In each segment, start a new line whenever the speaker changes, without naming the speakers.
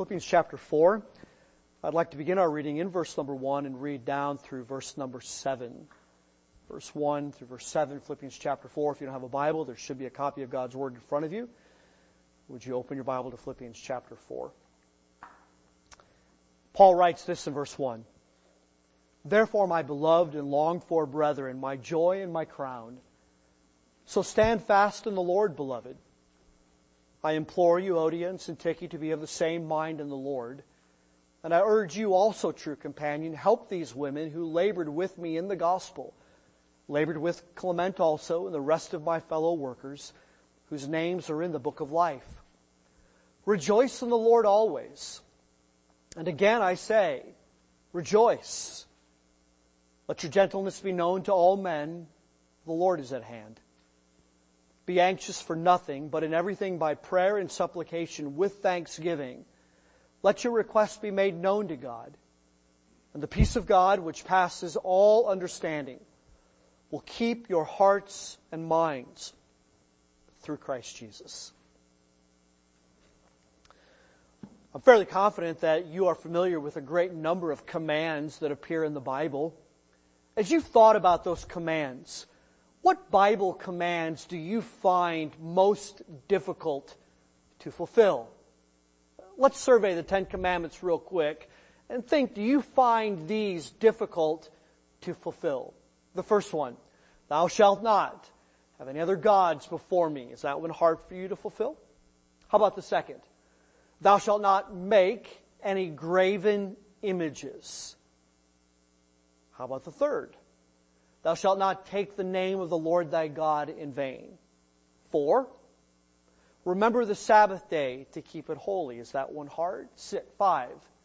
Philippians chapter 4. I'd like to begin our reading in verse number 1 and read down through verse number 7. Verse 1 through verse 7, Philippians chapter 4. If you don't have a Bible, there should be a copy of God's Word in front of you. Would you open your Bible to Philippians chapter 4? Paul writes this in verse 1. Therefore, my beloved and longed for brethren, my joy and my crown, so stand fast in the Lord, beloved. I implore you, Euodia and Syntyche, to be of the same mind in the Lord. And I urge you also, true companion, help these women who labored with me in the gospel, labored with Clement also and the rest of my fellow workers, whose names are in the book of life. Rejoice in the Lord always. And again I say, rejoice. Let your gentleness be known to all men. The Lord is at hand. Be anxious for nothing, but in everything by prayer and supplication with thanksgiving. Let your requests be made known to God. And the peace of God, which passes all understanding, will keep your hearts and minds through Christ Jesus. I'm fairly confident that you are familiar with a great number of commands that appear in the Bible. As you've thought about those commands, what Bible commands do you find most difficult to fulfill? Let's survey the Ten Commandments real quick and think, do you find these difficult to fulfill? The first one, thou shalt not have any other gods before me. Is that one hard for you to fulfill? How about the second? Thou shalt not make any graven images. How about the third? Thou shalt not take the name of the Lord thy God in vain. 4, remember the Sabbath day to keep it holy. Is that one hard? 5,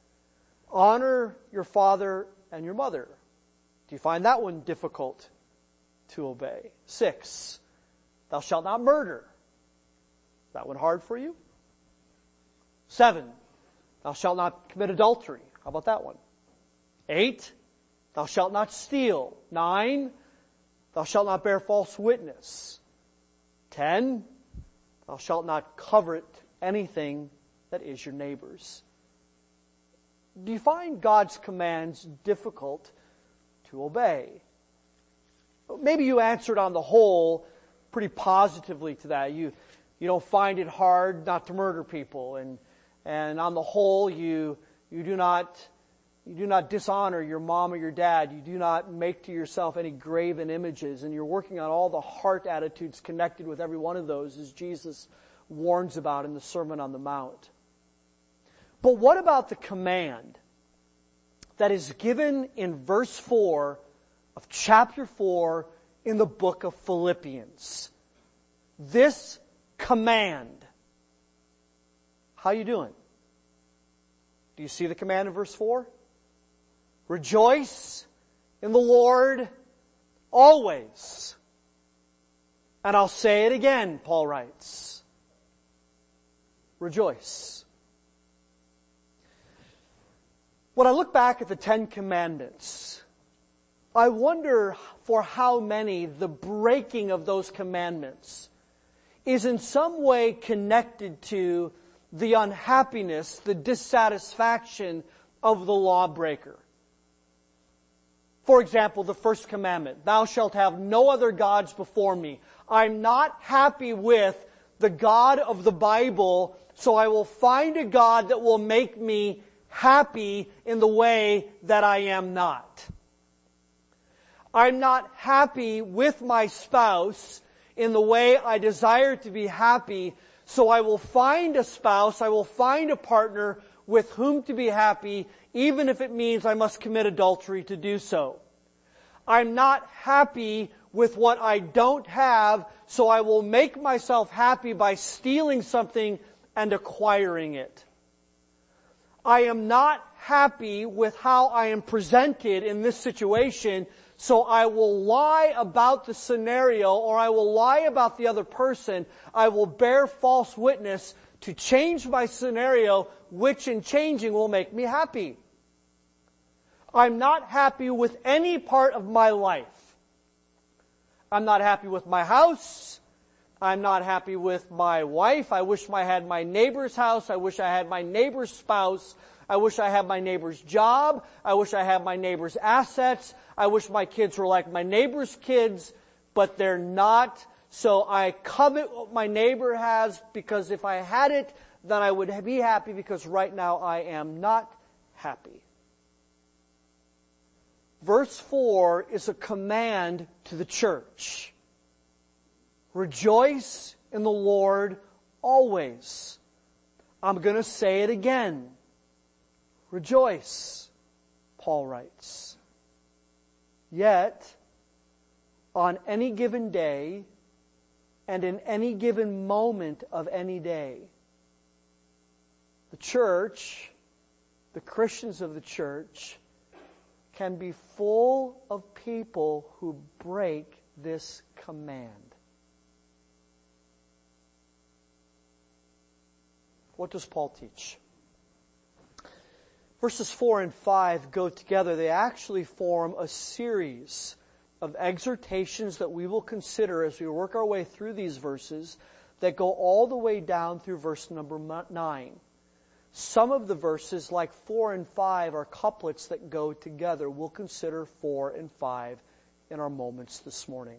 honor your father and your mother. Do you find that one difficult to obey? 6, thou shalt not murder. Is that one hard for you? 7, thou shalt not commit adultery. How about that one? 8, thou shalt not steal. 9, thou shalt not bear false witness. 10, thou shalt not covet anything that is your neighbor's. Do you find God's commands difficult to obey? Maybe you answered on the whole pretty positively to that. You don't find it hard not to murder people, and on the whole you do not dishonor your mom or your dad. You do not make to yourself any graven images. And you're working on all the heart attitudes connected with every one of those, as Jesus warns about in the Sermon on the Mount. But what about the command that is given in verse 4 of chapter 4 in the book of Philippians? This command. How you doing? Do you see the command in verse 4? Rejoice in the Lord always. And I'll say it again, Paul writes. Rejoice. When I look back at the Ten Commandments, I wonder for how many the breaking of those commandments is in some way connected to the unhappiness, the dissatisfaction of the lawbreaker. For example, the first commandment, thou shalt have no other gods before me. I'm not happy with the God of the Bible, so I will find a God that will make me happy in the way that I am not. I'm not happy with my spouse in the way I desire to be happy, so I will find a spouse, I will find a partner with whom to be happy, even if it means I must commit adultery to do so. I'm not happy with what I don't have, so I will make myself happy by stealing something and acquiring it. I am not happy with how I am presented in this situation, so I will lie about the scenario, or I will lie about the other person. I will bear false witness to change my scenario, which in changing will make me happy. I'm not happy with any part of my life. I'm not happy with my house, I'm not happy with my wife. I wish I had my neighbor's house. I wish I had my neighbor's spouse. I wish I had my neighbor's job. I wish I had my neighbor's assets. I wish my kids were like my neighbor's kids, but they're not. So I covet what my neighbor has, because if I had it, then I would be happy, because right now I am not happy. Verse 4 is a command to the church. Rejoice in the Lord always. I'm going to say it again. Rejoice, Paul writes. Yet, on any given day, and in any given moment of any day, the church, the Christians of the church, can be full of people who break this command. What does Paul teach? Verses 4 and 5 go together. They actually form a series of exhortations that we will consider as we work our way through these verses, that go all the way down through verse number 9. Some of the verses, like 4 and 5, are couplets that go together. We'll consider 4 and 5 in our moments this morning.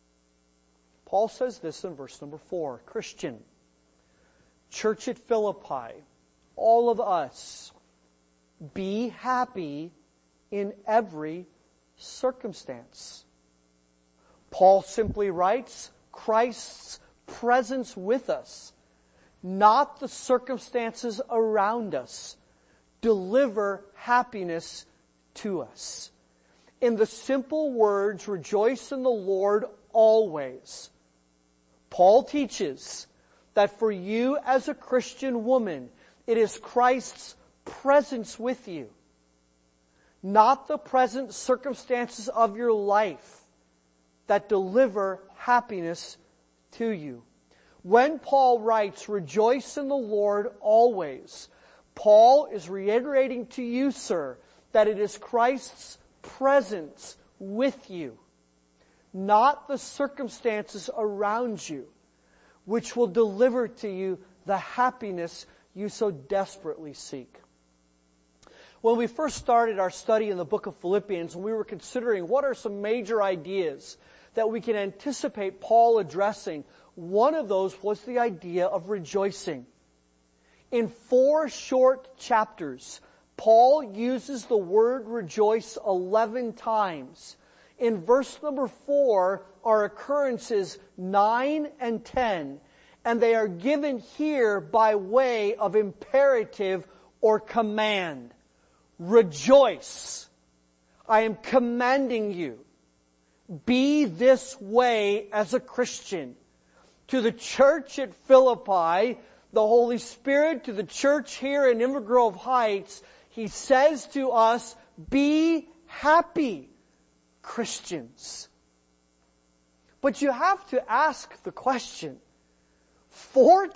Paul says this in verse number 4. Christian, church at Philippi, all of us, be happy in every circumstance. Paul simply writes, Christ's presence with us, not the circumstances around us, deliver happiness to us. In the simple words, rejoice in the Lord always. Paul teaches that for you as a Christian woman, it is Christ's presence with you, not the present circumstances of your life, that deliver happiness to you. When Paul writes, rejoice in the Lord always, Paul is reiterating to you, sir, that it is Christ's presence with you, not the circumstances around you, which will deliver to you the happiness you so desperately seek. When we first started our study in the book of Philippians, we were considering what are some major ideas that we can anticipate Paul addressing. One of those was the idea of rejoicing. In 4 short chapters, Paul uses the word rejoice 11 times. In verse number 4 are occurrences 9 and 10, and they are given here by way of imperative or command. Rejoice. I am commanding you. Be this way as a Christian. To the church at Philippi, the Holy Spirit, to the church here in Inver Grove Heights, He says to us, be happy, Christians. But you have to ask the question. 4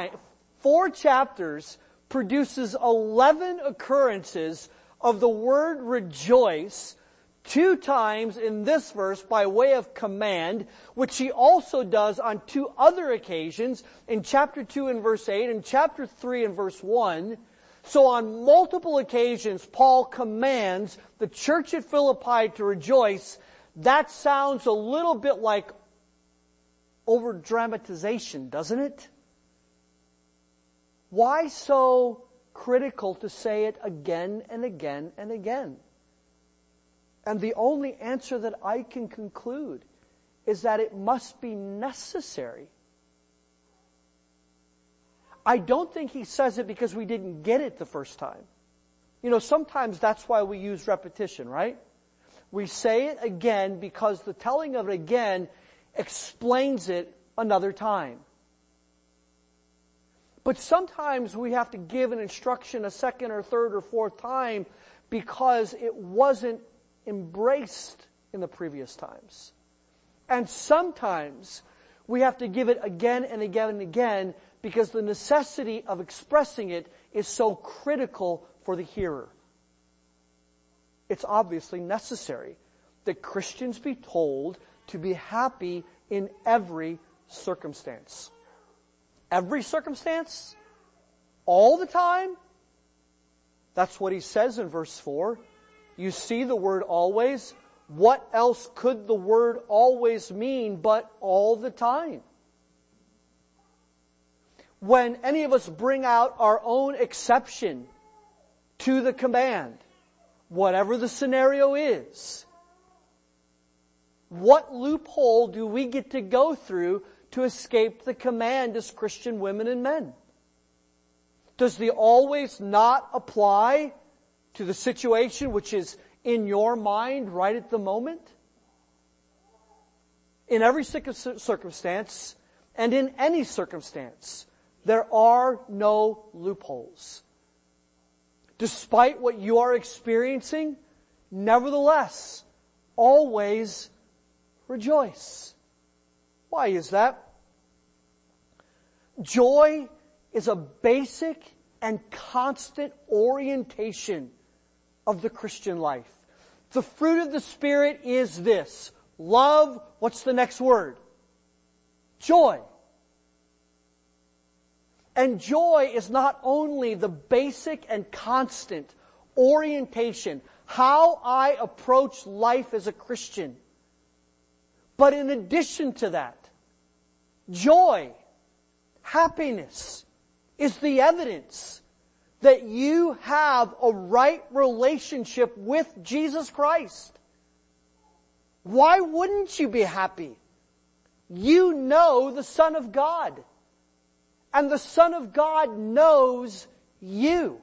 chapters produces 11 occurrences of the word rejoice, 2 times in this verse by way of command, which he also does on 2 other occasions, in chapter 2 and verse 8 and chapter 3 and verse 1. So on multiple occasions, Paul commands the church at Philippi to rejoice. That sounds a little bit like over-dramatization, doesn't it? Why so critical to say it again and again and again? And the only answer that I can conclude is that it must be necessary. I don't think he says it because we didn't get it the first time. You know, sometimes that's why we use repetition, right? We say it again because the telling of it again explains it another time. But sometimes we have to give an instruction a second or third or fourth time because it wasn't embraced in the previous times. And sometimes we have to give it again and again and again because the necessity of expressing it is so critical for the hearer. It's obviously necessary that Christians be told to be happy in every circumstance. Every circumstance? All the time? That's what he says in verse 4. You see the word always. What else could the word always mean but all the time? When any of us bring out our own exception to the command, whatever the scenario is, what loophole do we get to go through to escape the command as Christian women and men? Does the always not apply to the situation which is in your mind right at the moment? In every circumstance and in any circumstance, there are no loopholes. Despite what you are experiencing, nevertheless, always rejoice. Why is that? Joy is a basic and constant orientation of the Christian life. The fruit of the Spirit is this. Love, what's the next word? Joy. And joy is not only the basic and constant orientation, how I approach life as a Christian, but in addition to that, joy, happiness, is the evidence that you have a right relationship with Jesus Christ. Why wouldn't you be happy? You know the Son of God. And the Son of God knows you.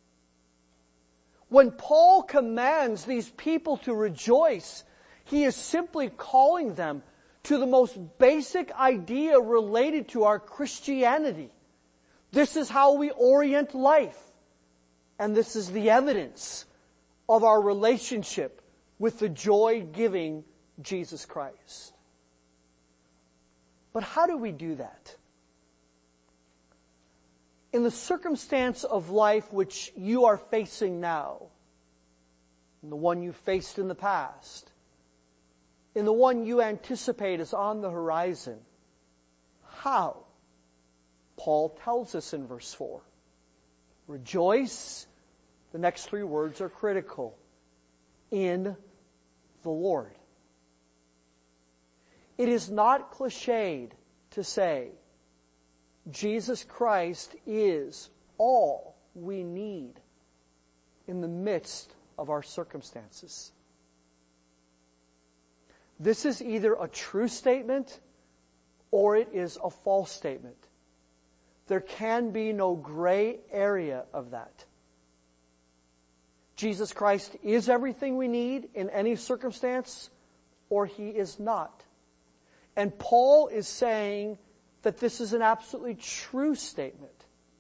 When Paul commands these people to rejoice, he is simply calling them to the most basic idea related to our Christianity. This is how we orient life. And this is the evidence of our relationship with the joy-giving Jesus Christ. But how do we do that? In the circumstance of life which you are facing now, in the one you faced in the past, in the one you anticipate is on the horizon, how? Paul tells us in verse 4. Rejoice, the next three words are critical, in the Lord. It is not cliched to say Jesus Christ is all we need in the midst of our circumstances. This is either a true statement or it is a false statement. There can be no gray area of that. Jesus Christ is everything we need in any circumstance, or He is not. And Paul is saying that this is an absolutely true statement.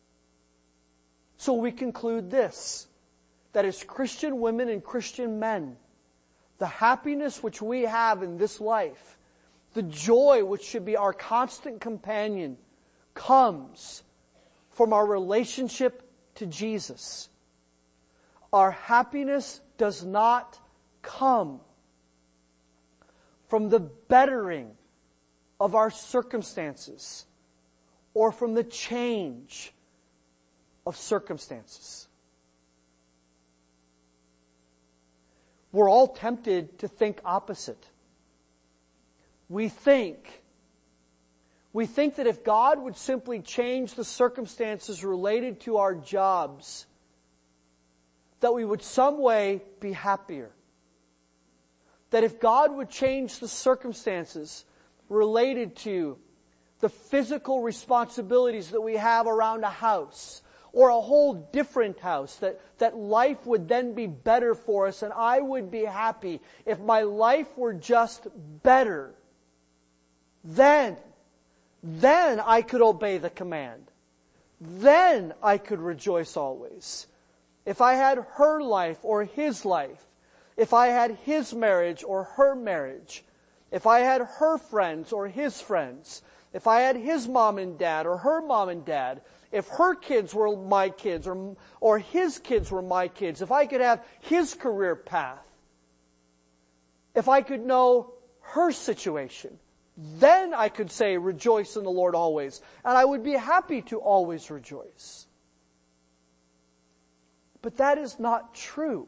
So we conclude this, that as Christian women and Christian men, the happiness which we have in this life, the joy which should be our constant companion, comes from our relationship to Jesus. Our happiness does not come from the bettering of our circumstances or from the change of circumstances. We're all tempted to think opposite. We think that if God would simply change the circumstances related to our jobs, that we would some way be happier. That if God would change the circumstances related to the physical responsibilities that we have around a house, or a whole different house, that life would then be better for us and I would be happy if my life were just better, then I could obey the command. Then I could rejoice always. If I had her life or his life, if I had his marriage or her marriage, if I had her friends or his friends, if I had his mom and dad or her mom and dad, if her kids were my kids or his kids were my kids, if I could have his career path, if I could know her situation, then I could say, rejoice in the Lord always. And I would be happy to always rejoice. But that is not true.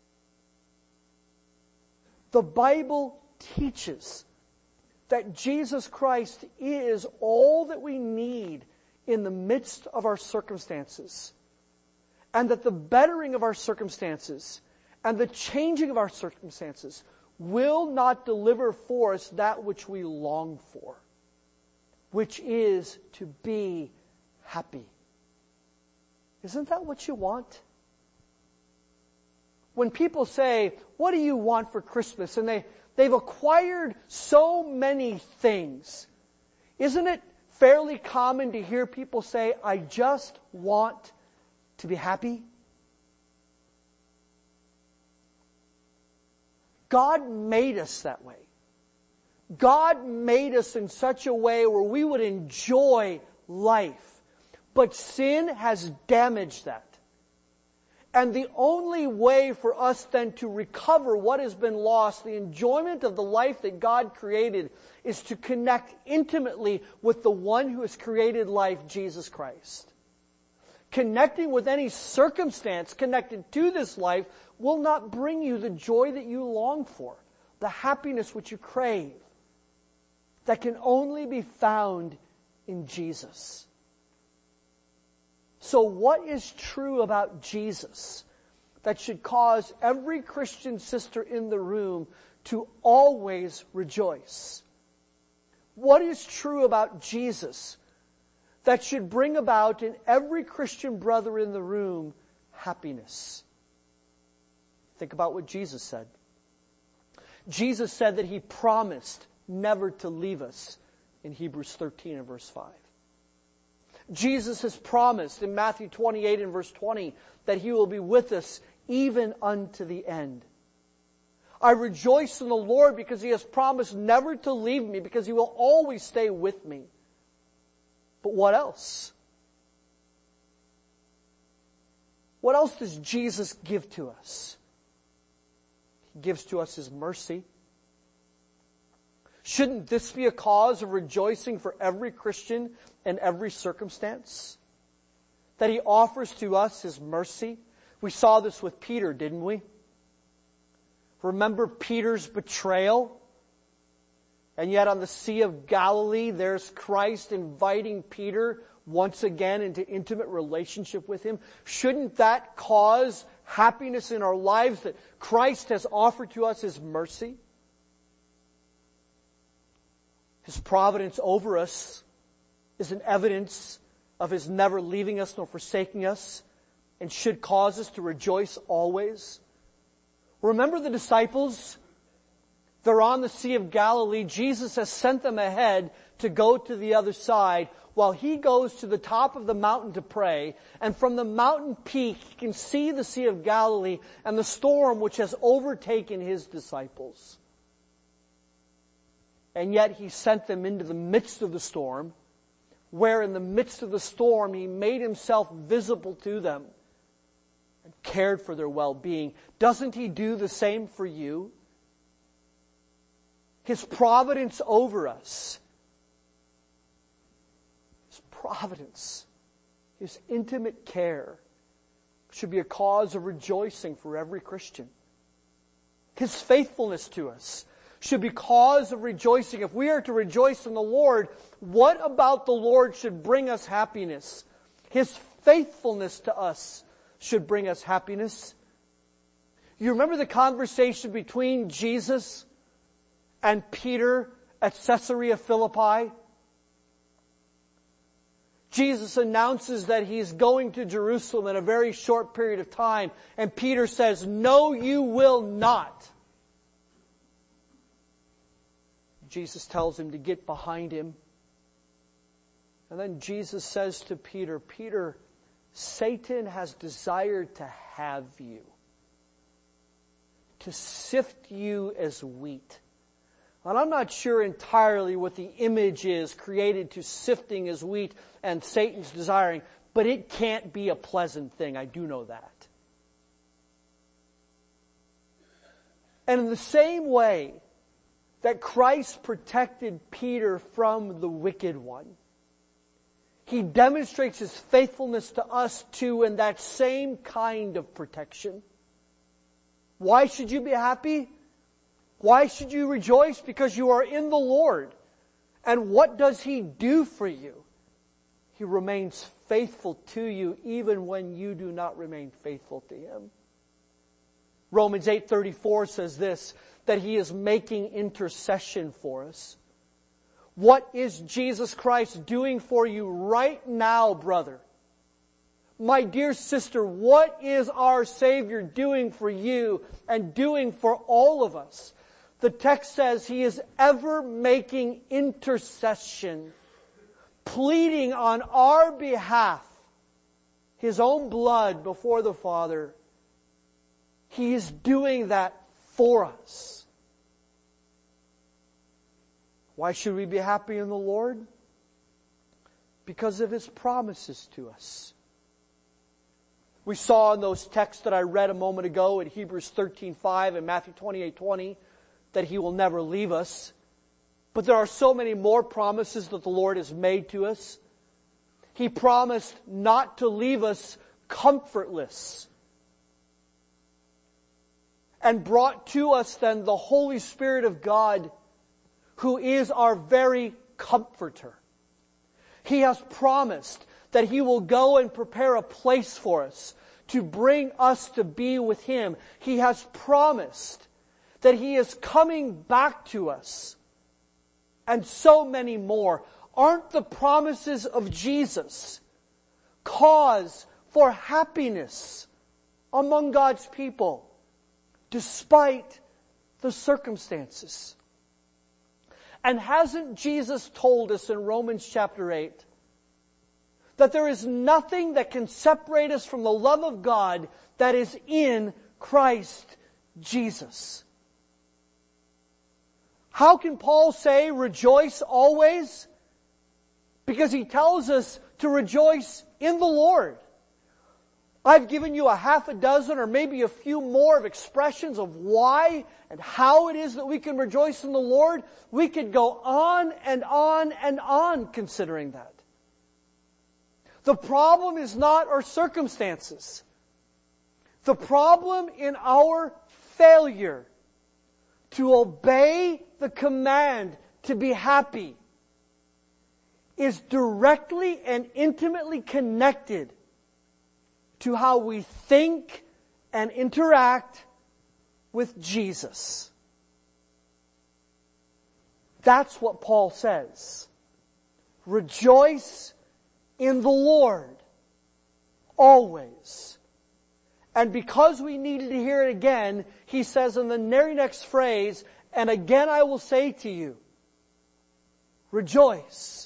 The Bible teaches that Jesus Christ is all that we need in the midst of our circumstances. And that the bettering of our circumstances and the changing of our circumstances will not deliver for us that which we long for, which is to be happy. Isn't that what you want? When people say, what do you want for Christmas? And they've acquired so many things. Isn't it fairly common to hear people say, I just want to be happy? God made us that way. God made us in such a way where we would enjoy life. But sin has damaged that. And the only way for us then to recover what has been lost, the enjoyment of the life that God created, is to connect intimately with the one who has created life, Jesus Christ. Connecting with any circumstance connected to this life will not bring you the joy that you long for, the happiness which you crave, that can only be found in Jesus. So what is true about Jesus that should cause every Christian sister in the room to always rejoice? What is true about Jesus that should bring about in every Christian brother in the room happiness? Think about what Jesus said. Jesus said that He promised never to leave us in Hebrews 13 and verse 5. Jesus has promised in Matthew 28 and verse 20 that He will be with us even unto the end. I rejoice in the Lord because He has promised never to leave me, because He will always stay with me. But what else? What else does Jesus give to us? He gives to us His mercy. Shouldn't this be a cause of rejoicing for every Christian in every circumstance? That He offers to us His mercy. We saw this with Peter, didn't we? Remember Peter's betrayal? And yet on the Sea of Galilee, there's Christ inviting Peter once again into intimate relationship with Him. Shouldn't that cause happiness in our lives that Christ has offered to us His mercy? His providence over us is an evidence of His never leaving us nor forsaking us, and should cause us to rejoice always. Remember the disciples? They're on the Sea of Galilee. Jesus has sent them ahead to go to the other side while He goes to the top of the mountain to pray. And from the mountain peak, He can see the Sea of Galilee and the storm which has overtaken His disciples. And yet He sent them into the midst of the storm, where in the midst of the storm He made Himself visible to them and cared for their well-being. Doesn't He do the same for you? His providence over us, His providence, His intimate care should be a cause of rejoicing for every Christian. His faithfulness to us should be cause of rejoicing. If we are to rejoice in the Lord, what about the Lord should bring us happiness? His faithfulness to us should bring us happiness. You remember the conversation between Jesus and Peter at Caesarea Philippi? Jesus announces that He's going to Jerusalem in a very short period of time, and Peter says, "No, you will not." Jesus tells him to get behind Him. And then Jesus says to Peter, "Peter, Satan has desired to have you, to sift you as wheat." And I'm not sure entirely what the image is created to sifting as wheat and Satan's desiring, but it can't be a pleasant thing. I do know that. And in the same way that Christ protected Peter from the wicked one, He demonstrates His faithfulness to us too in that same kind of protection. Why should you be happy? Why should you rejoice? Because you are in the Lord. And what does He do for you? He remains faithful to you even when you do not remain faithful to Him. Romans 8:34 says this, that He is making intercession for us. What is Jesus Christ doing for you right now, brother? My dear sister, what is our Savior doing for you and doing for all of us? The text says He is ever making intercession, pleading on our behalf, His own blood before the Father. He is doing that for us. Why should we be happy in the Lord? Because of His promises to us. We saw in those texts that I read a moment ago in Hebrews 13:5 and Matthew 28:20 that He will never leave us. But there are so many more promises that the Lord has made to us. He promised not to leave us comfortless, and brought to us then the Holy Spirit of God, who is our very comforter. He has promised that He will go and prepare a place for us to bring us to be with Him. He has promised that He is coming back to us. And so many more. Aren't the promises of Jesus cause for happiness among God's people, despite the circumstances? And hasn't Jesus told us in Romans chapter 8 that there is nothing that can separate us from the love of God that is in Christ Jesus? How can Paul say rejoice always? Because he tells us to rejoice in the Lord. I've given you a half a dozen or maybe a few more of expressions of why and how it is that we can rejoice in the Lord. We could go on and on and on considering that. The problem is not our circumstances. The problem in our failure to obey the command to be happy is directly and intimately connected to how we think and interact with Jesus. That's what Paul says. Rejoice in the Lord always. And because we needed to hear it again, he says in the very next phrase, and again I will say to you, rejoice.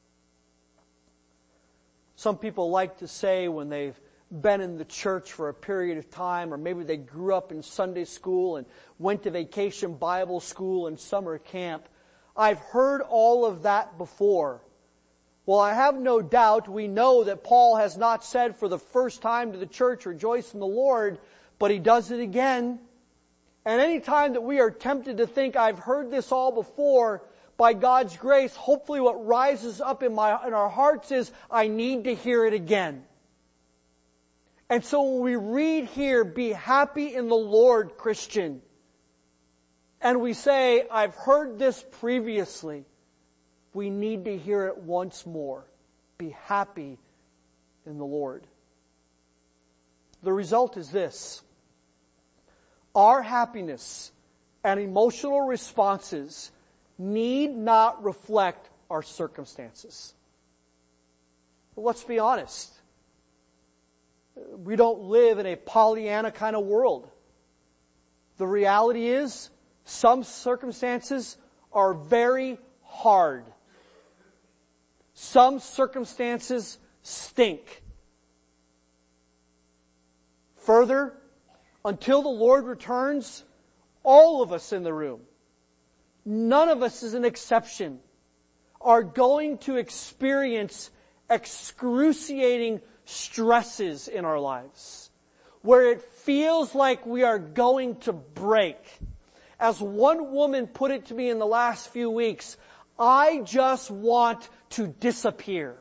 Some people like to say when they've been in the church for a period of time, or maybe they grew up in Sunday school and went to vacation Bible school and summer camp, I've heard all of that before. Well, I have no doubt we know that Paul has not said for the first time to the church, rejoice in the Lord, but he does it again. And any time that we are tempted to think, I've heard this all before, by God's grace, hopefully what rises up in our hearts is, I need to hear it again. And so when we read here, be happy in the Lord, Christian, and we say, I've heard this previously, we need to hear it once more. Be happy in the Lord. The result is this. Our happiness and emotional responses need not reflect our circumstances. But let's be honest. We don't live in a Pollyanna kind of world. The reality is, some circumstances are very hard. Some circumstances stink. Further, until the Lord returns, all of us in the room, none of us is an exception, are going to experience excruciating stresses in our lives, where it feels like we are going to break. As one woman put it to me in the last few weeks, I just want to disappear.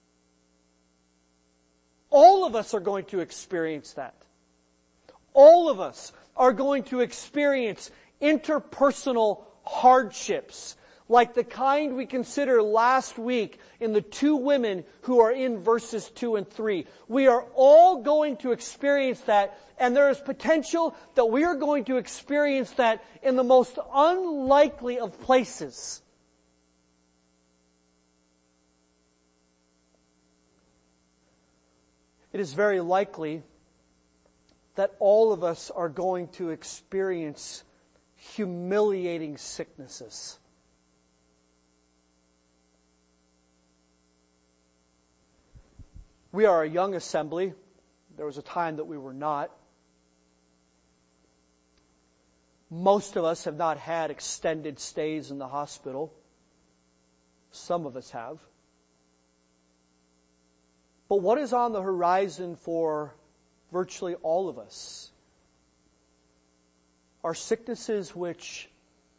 All of us are going to experience that. All of us are going to experience interpersonal hardships, like the kind we considered last week in the two women who are in verses 2 and 3. We are all going to experience that, and there is potential that we are going to experience that in the most unlikely of places. It is very likely that all of us are going to experience humiliating sicknesses. We are a young assembly. There was a time that we were not. Most of us have not had extended stays in the hospital. Some of us have. But what is on the horizon for virtually all of us are sicknesses which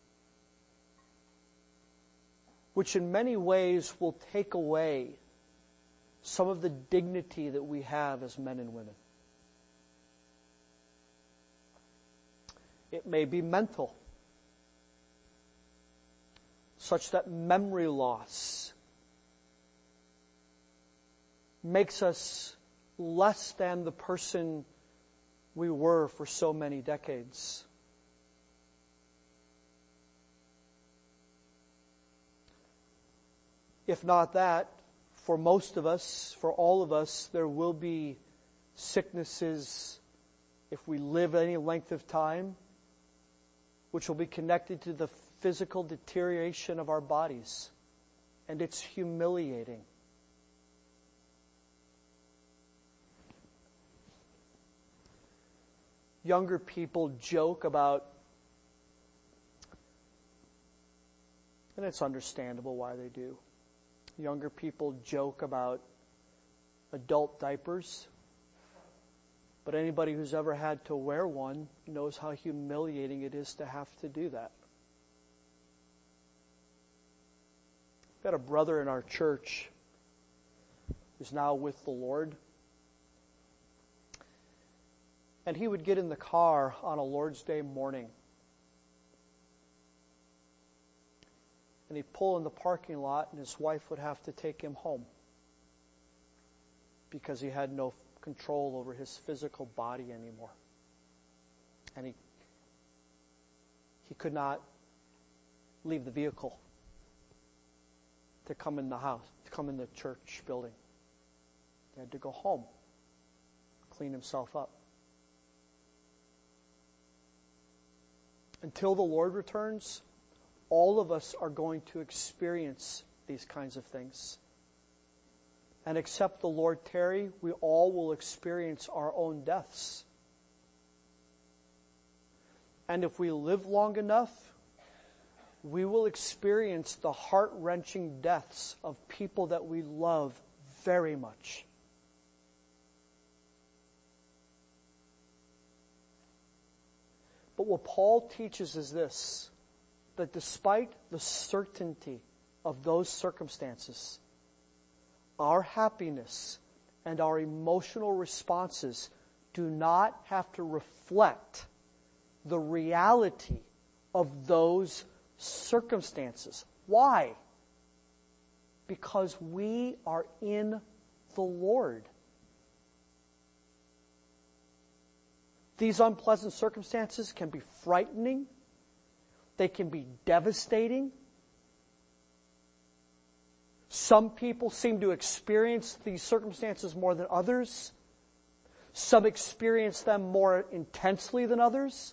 in many ways will take away some of the dignity that we have as men and women. It may be mental, such that memory loss makes us less than the person we were for so many decades. If not that, for most of us, for all of us, there will be sicknesses, if we live any length of time, which will be connected to the physical deterioration of our bodies. And it's humiliating. Younger people joke about, and it's understandable why they do. Younger people joke about adult diapers, but anybody who's ever had to wear one knows how humiliating it is to have to do that. I've got a brother in our church who's now with the Lord. And he would get in the car on a Lord's Day morning. And he'd pull in the parking lot, and his wife would have to take him home because he had no control over his physical body anymore. And he could not leave the vehicle to come in the house, to come in the church building. He had to go home, clean himself up. Until the Lord returns, all of us are going to experience these kinds of things. And except the Lord tarry, we all will experience our own deaths. And if we live long enough, we will experience the heart-wrenching deaths of people that we love very much. But what Paul teaches is this, that despite the certainty of those circumstances, our happiness and our emotional responses do not have to reflect the reality of those circumstances. Why? Because we are in the Lord. These unpleasant circumstances can be frightening. They can be devastating. Some people seem to experience these circumstances more than others. Some experience them more intensely than others.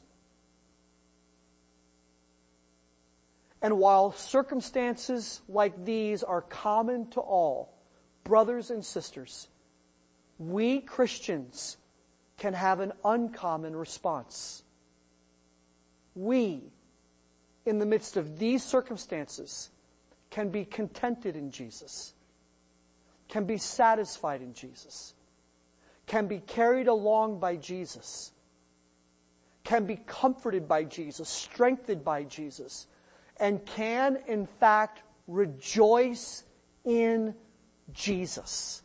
And while circumstances like these are common to all, brothers and sisters, we Christians can have an uncommon response. We, in the midst of these circumstances, can be contented in Jesus, can be satisfied in Jesus, can be carried along by Jesus, can be comforted by Jesus, strengthened by Jesus, and can, in fact, rejoice in Jesus.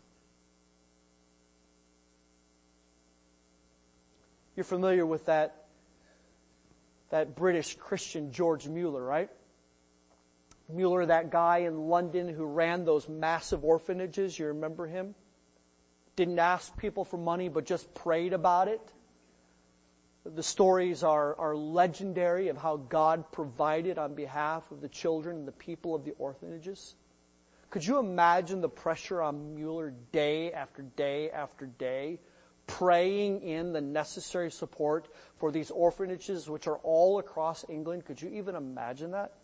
You're familiar with that British Christian George Mueller, right? Mueller, that guy in London who ran those massive orphanages, you remember him? Didn't ask people for money, but just prayed about it. The stories are legendary of how God provided on behalf of the children and the people of the orphanages. Could you imagine the pressure on Mueller day after day after day, praying in the necessary support for these orphanages, which are all across England? Could you even imagine that?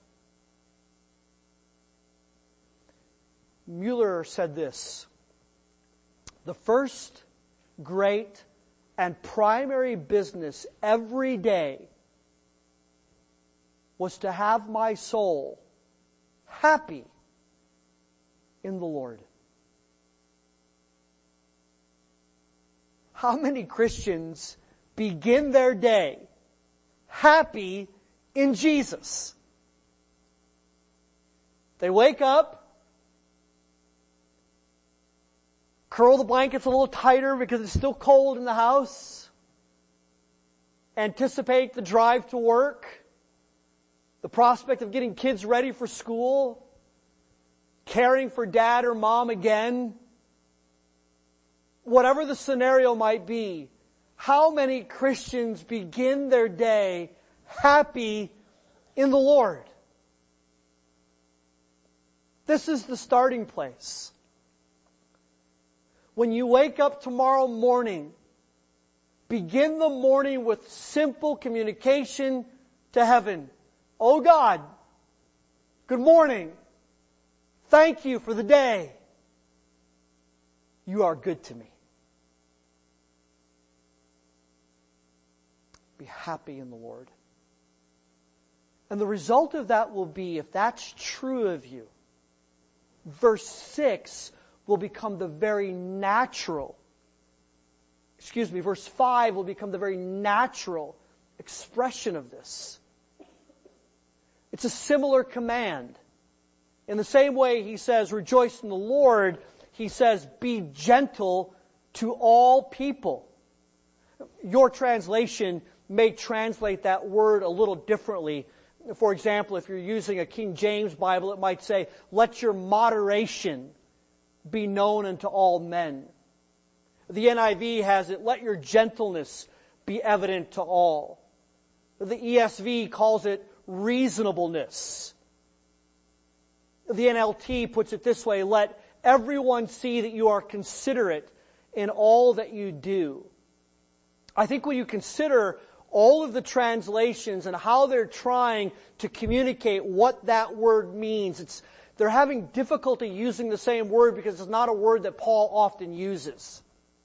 Mueller said this: the first great and primary business every day was to have my soul happy in the Lord. How many Christians begin their day happy in Jesus? They wake up, curl the blankets a little tighter because it's still cold in the house, anticipate the drive to work, the prospect of getting kids ready for school, caring for dad or mom again. Whatever the scenario might be, how many Christians begin their day happy in the Lord? This is the starting place. When you wake up tomorrow morning, begin the morning with simple communication to heaven. Oh God, good morning. Thank you for the day. You are good to me. Be happy in the Lord. And the result of that will be, if that's true of you, verse 6 will become the very natural, verse 5 will become the very natural expression of this. It's a similar command. In the same way he says, rejoice in the Lord, he says, be gentle to all people. Your translation may translate that word a little differently. For example, if you're using a King James Bible, it might say, let your moderation be known unto all men. The NIV has it, let your gentleness be evident to all. The ESV calls it reasonableness. The NLT puts it this way, let everyone see that you are considerate in all that you do. I think when you consider all of the translations and how they're trying to communicate what that word means, they're having difficulty using the same word because it's not a word that Paul often uses.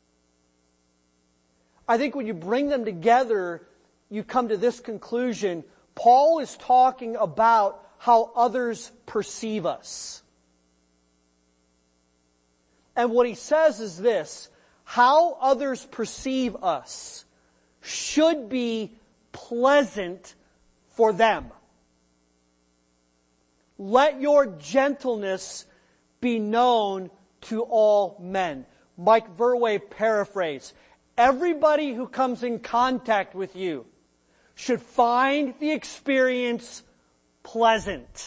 I think when you bring them together, you come to this conclusion. Paul is talking about how others perceive us. And what he says is this: how others perceive us should be pleasant for them. Let your gentleness be known to all men. Mike Verwey paraphrase. Everybody who comes in contact with you should find the experience pleasant.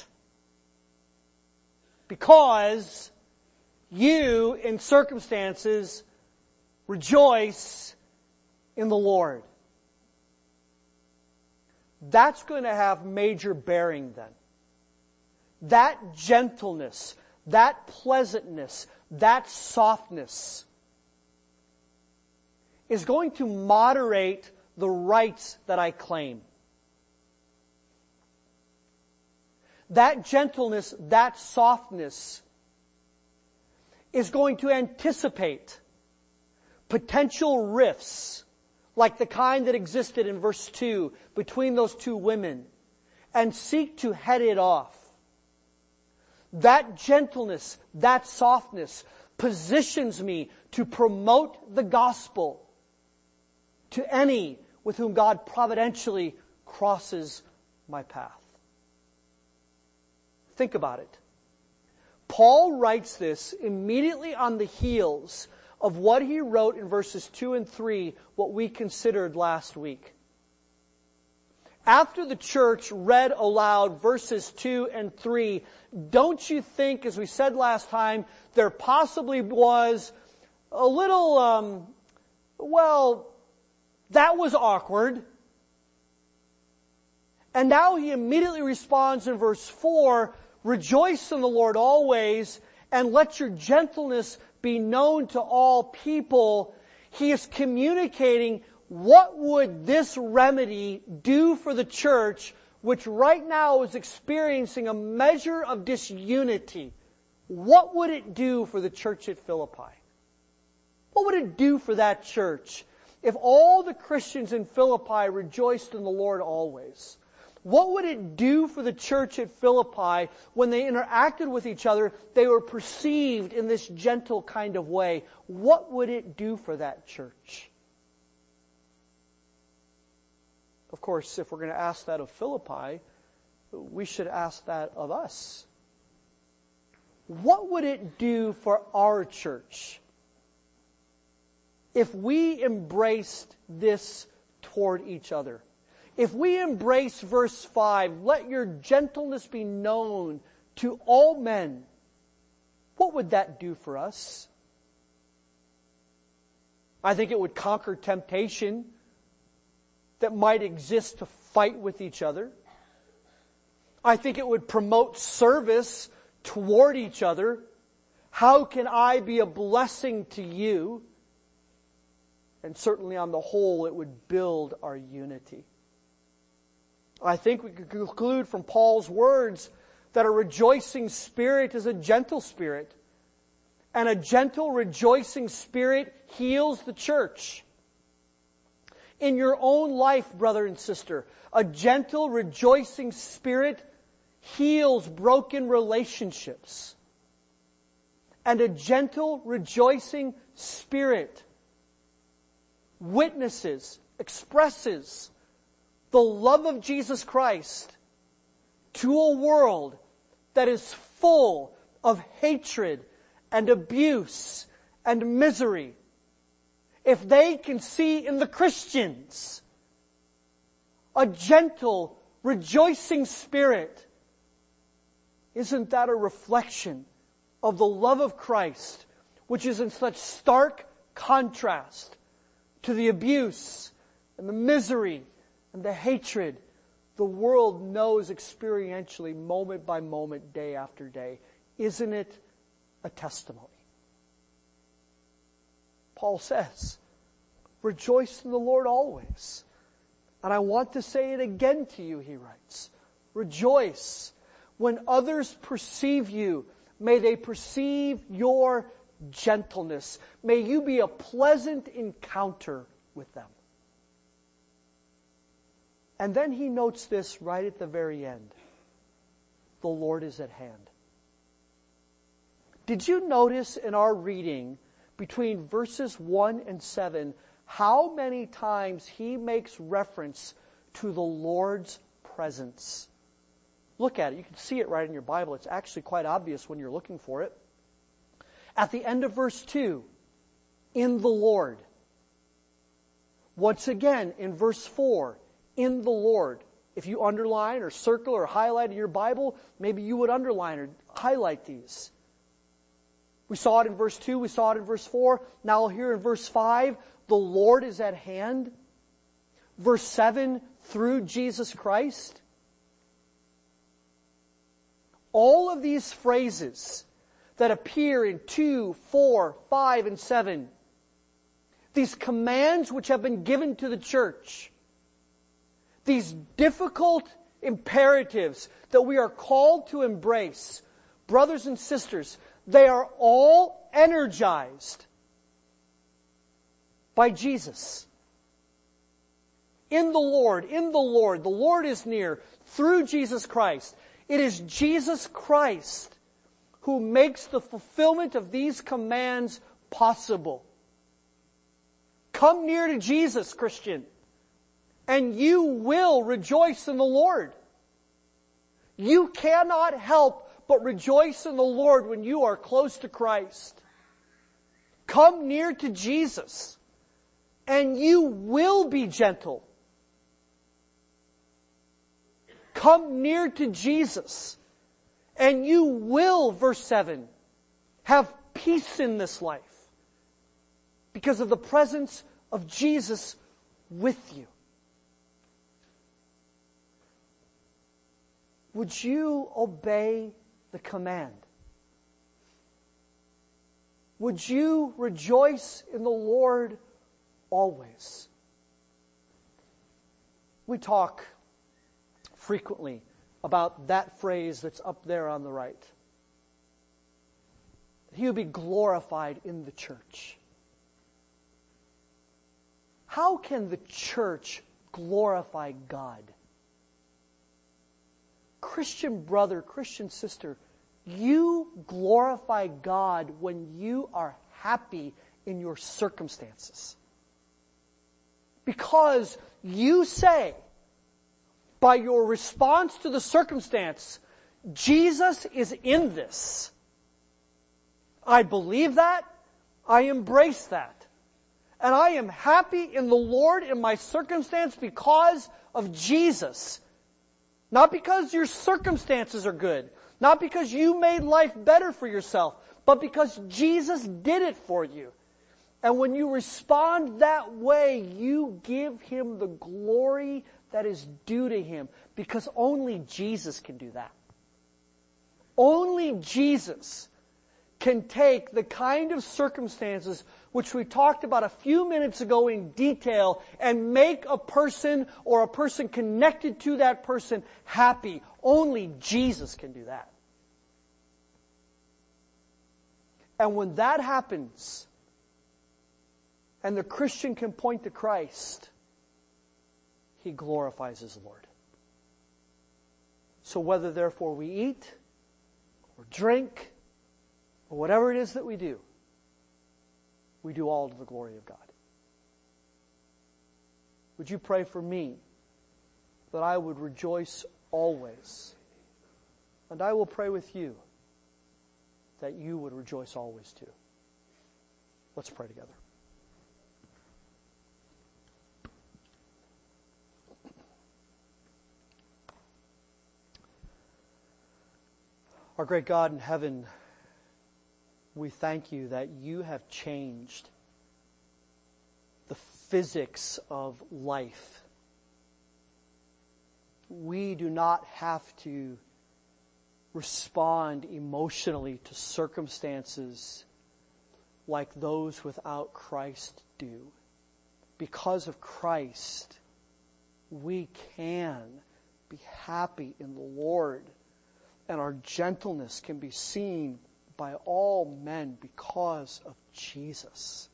Because you, in circumstances, rejoice in the Lord. That's going to have major bearing then. That gentleness, that pleasantness, that softness is going to moderate the rights that I claim. That gentleness, that softness is going to anticipate potential rifts like the kind that existed in verse 2 between those two women and seek to head it off. That gentleness, that softness positions me to promote the gospel to any with whom God providentially crosses my path. Think about it. Paul writes this immediately on the heels of what he wrote in verses 2 and 3, what we considered last week. After the church read aloud verses 2 and 3, don't you think, as we said last time, there possibly was a little, that was awkward. And now he immediately responds in verse 4, rejoice in the Lord always, and let your gentleness be known to all people. He is communicating what would this remedy do for the church, which right now is experiencing a measure of disunity. What would it do for the church at Philippi? What would it do for that church if all the Christians in Philippi rejoiced in the Lord always? What would it do for the church at Philippi when they interacted with each other, they were perceived in this gentle kind of way? What would it do for that church? Of course, if we're going to ask that of Philippi, we should ask that of us. What would it do for our church if we embraced this toward each other? If we embrace verse 5, let your gentleness be known to all men, what would that do for us? I think it would conquer temptation that might exist to fight with each other. I think it would promote service toward each other. How can I be a blessing to you? And certainly on the whole, it would build our unity. I think we could conclude from Paul's words that a rejoicing spirit is a gentle spirit. And a gentle, rejoicing spirit heals the church. In your own life, brother and sister, a gentle, rejoicing spirit heals broken relationships. And a gentle, rejoicing spirit witnesses, expresses the love of Jesus Christ to a world that is full of hatred and abuse and misery. If they can see in the Christians a gentle, rejoicing spirit, isn't that a reflection of the love of Christ, which is in such stark contrast to the abuse and the misery and the hatred the world knows experientially, moment by moment, day after day? Isn't it a testimony? Paul says, rejoice in the Lord always. And I want to say it again to you, he writes. Rejoice. When others perceive you, may they perceive your gentleness. May you be a pleasant encounter with them. And then he notes this right at the very end. The Lord is at hand. Did you notice in our reading between verses 1 and 7 how many times he makes reference to the Lord's presence? Look at it. You can see it right in your Bible. It's actually quite obvious when you're looking for it. At the end of verse 2, in the Lord. Once again, in verse 4, in the Lord. If you underline or circle or highlight in your Bible, maybe you would underline or highlight these. We saw it in verse 2, we saw it in verse 4. Now here in verse 5, the Lord is at hand. Verse 7, through Jesus Christ. All of these phrases that appear in 2, 4, 5, and 7, these commands which have been given to the church, these difficult imperatives that we are called to embrace, brothers and sisters, they are all energized by Jesus. In the Lord, the Lord is near through Jesus Christ. It is Jesus Christ who makes the fulfillment of these commands possible. Come near to Jesus, Christian. and you will rejoice in the Lord. You cannot help but rejoice in the Lord when you are close to Christ. Come near to Jesus, and you will be gentle. Come near to Jesus, and you will, verse 7, have peace in this life because of the presence of Jesus with you. Would you obey the command? Would you rejoice in the Lord always? We talk frequently about that phrase that's up there on the right. He would be glorified in the church. How can the church glorify God? Christian brother, Christian sister, you glorify God when you are happy in your circumstances. Because you say, by your response to the circumstance, Jesus is in this. I believe that. I embrace that. And I am happy in the Lord in my circumstance because of Jesus. Not because your circumstances are good. Not because you made life better for yourself. But because Jesus did it for you. And when you respond that way, you give Him the glory that is due to Him. Because only Jesus can do that. Only Jesus can take the kind of circumstances which we talked about a few minutes ago in detail and make a person or a person connected to that person happy. Only Jesus can do that. And when that happens, and the Christian can point to Christ, he glorifies his Lord. So whether therefore we eat or drink or whatever it is that we do all to the glory of God. Would you pray for me that I would rejoice always? And I will pray with you that you would rejoice always too. Let's pray together. Our great God in heaven, we thank you that you have changed the physics of life. We do not have to respond emotionally to circumstances like those without Christ do. Because of Christ, we can be happy in the Lord, and our gentleness can be seen by all men because of Jesus.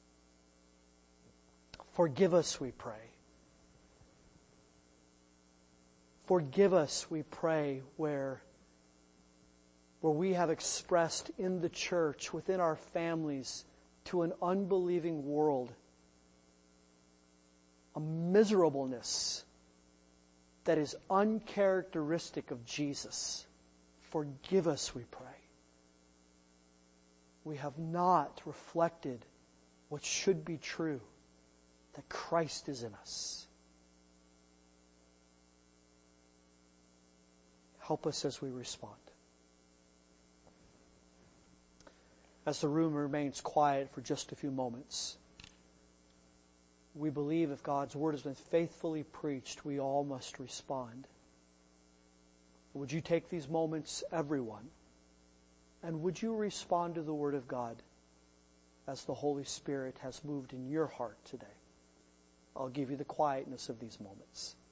Forgive us, we pray. Forgive us, we pray, where we have expressed in the church, within our families, to an unbelieving world, a miserableness that is uncharacteristic of Jesus. Forgive us, we pray. We have not reflected what should be true, that Christ is in us. Help us as we respond. As the room remains quiet for just a few moments, we believe if God's Word has been faithfully preached, we all must respond. Would you take these moments, everyone, and would you respond to the Word of God as the Holy Spirit has moved in your heart today? I'll give you the quietness of these moments.